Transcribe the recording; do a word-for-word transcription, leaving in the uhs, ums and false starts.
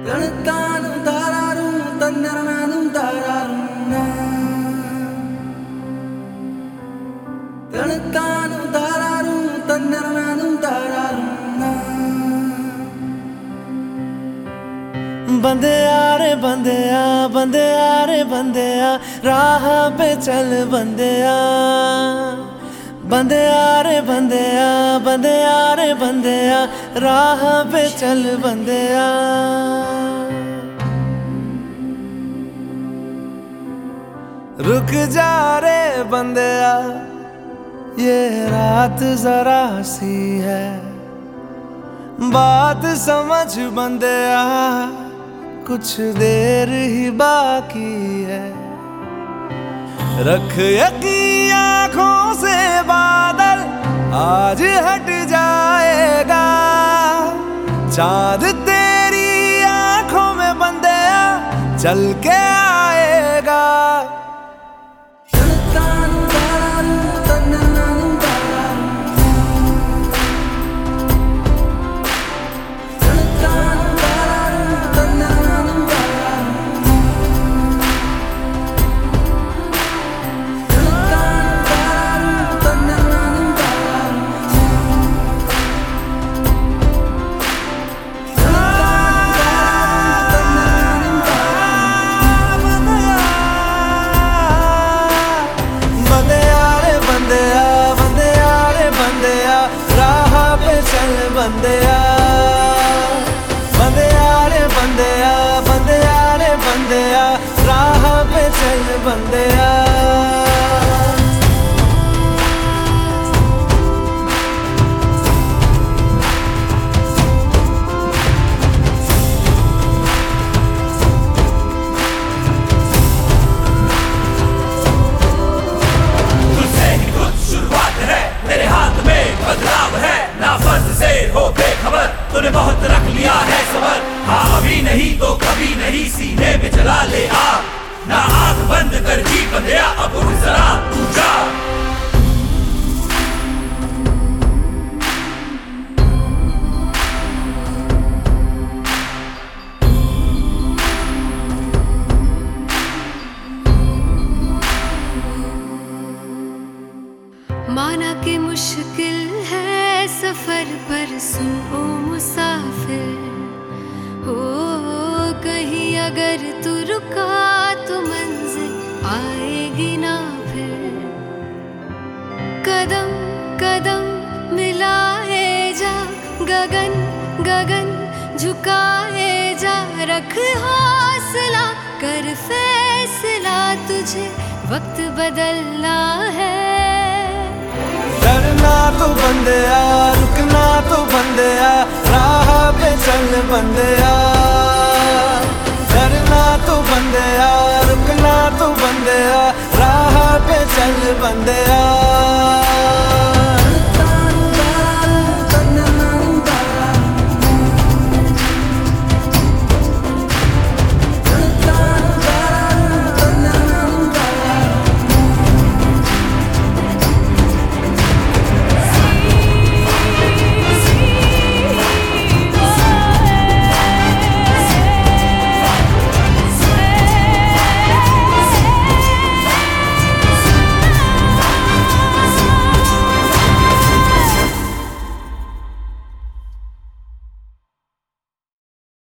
തണുക്കാനും താരാറും തന്നിറങ്ങാനും താരാറും തണുക്കാനും താരാറും തന്നിറങ്ങാനും താരാറും बंदे यारे बंदे आ बंदे यारे बंदे आ राह पे चल बंदे आ बंदे यारे बंदे आ बंदे यारे बंदे आ राह पे चल बंदे आ रुक जा रे बंदे आ ये रात जरा सी है बात समझ बंदे आ कुछ देर ही बाकी है रख यकीन आँखों से बादल आज हट जाएगा चाँद तेरी आँखों में बंदे चल के आएगा बंदे आ बंदे यारे बंदे आ बंदे यारे बंदे आ राह पे चल बंदे आ तुझसे ही कुछ शुरुआत है तेरे हाथ में बदलाव है ना फर्ज से हो बेखबर तूने बहुत रख लिया है सबर हाँ अभी नहीं तो कभी नहीं सीने में जला ले आग ना आंख बंद कर जी बंदया अब उठ जरा तू जा माना कि मुश्किल है सफर पर सुन ओ मुसाफिर हो कहीं अगर तू रुका तो मंजिल आएगी ना फिर कदम कदम मिलाए जा गगन गगन झुकाए जा रख हौसला कर फैसला तुझे वक्त बदलना है डरना तो बंदे आ रुकना तो बंदे आ राह पे चल बंदे आ डरना तो बंदे आ रुकना तो बंदे आ राह पे चल बंदे आ